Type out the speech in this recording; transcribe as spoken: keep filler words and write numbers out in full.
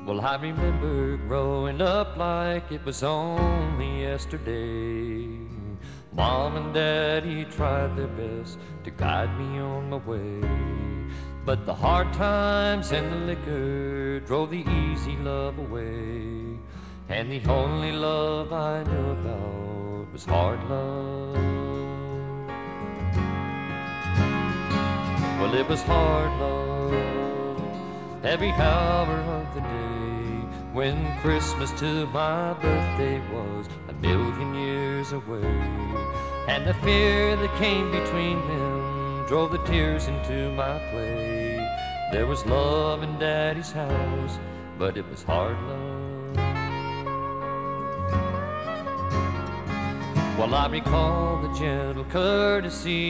Well, I remember growing up like it was only yesterday. Mom and Daddy tried their best to guide me on my way, but the hard times and the liquor drove the easy love away, and the only love I knew about was hard love. Well, it was hard love every hour of the day, when Christmas to my birthday was a million years away, and the fear that came between them drove the tears into my play. There was love in Daddy's house, but it was hard love. Well, I recall the gentle courtesy